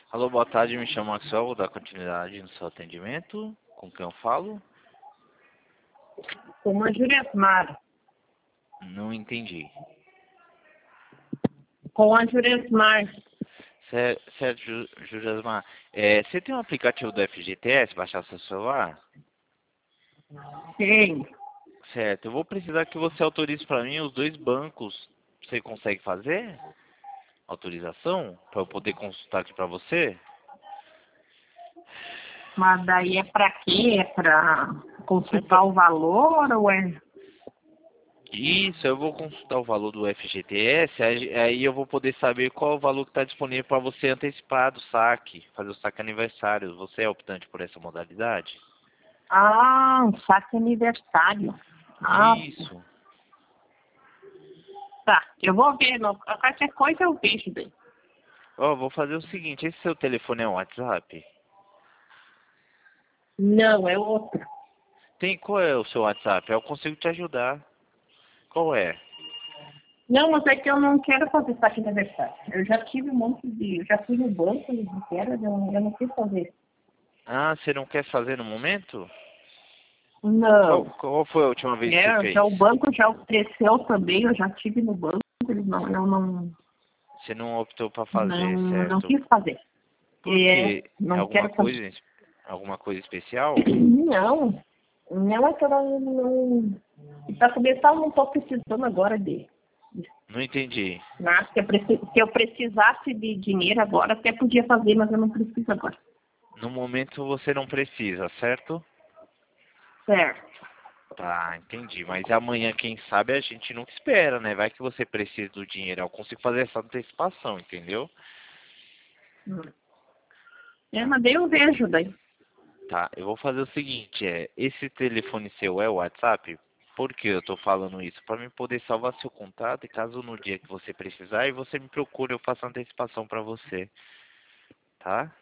Alô, boa tarde, me chamo Maxwell, vou dar continuidade no seu atendimento. Com quem eu falo? Com a Juresmar. Não entendi. Com a Juresmar. Certo, Jujasmar. Você tem um aplicativo do FGTS, baixar no seu celular? Sim. Certo, eu vou precisar que você autorize para mim os dois bancos. Você consegue fazer? Autorização? Para eu poder consultar aqui para você? Mas daí é pra quê? É pra consultar o valor ou é... Isso, eu vou consultar o valor do FGTS, aí eu vou poder saber qual o valor que está disponível para você antecipar do saque, fazer o saque aniversário. Você é optante por essa modalidade? Ah, um saque aniversário. Ah, Isso. tá. Eu vou ver. Qualquer coisa eu vejo daí. Ó, vou fazer o seguinte, esse seu telefone é um WhatsApp? Não, é outro. Qual é o seu WhatsApp? Eu consigo te ajudar. Qual é? Não, mas é que eu não quero fazer saque aniversário. Eu já tive um monte de... Eu já fui no banco e disseram, eu não quis fazer. Ah, você não quer fazer no momento? Qual, Não. qual foi a última vez que você Já fez? o banco já ofereceu também, eu já tive no banco, eles não, eu Você não optou para fazer, não certo? quis fazer. Por quê? É Não alguma quero fazer. coisa, alguma coisa especial? Não, não é que eu não para começar eu não estou precisando agora de Não entendi. nada. Se eu precisasse de dinheiro agora, até podia fazer, mas eu não preciso agora. No momento você não precisa, certo? Certo. Tá, entendi. Mas amanhã, quem sabe, a gente nunca espera, né? Vai que você precisa do dinheiro. Eu consigo fazer essa antecipação, entendeu? Hum. Tá. Mas daí eu vejo daí. Tá, eu vou fazer o seguinte, esse telefone seu é o WhatsApp? Por que eu tô falando isso? Para mim poder salvar seu contato e caso no dia que você precisar, e você me procure, eu faço a antecipação para você, tá?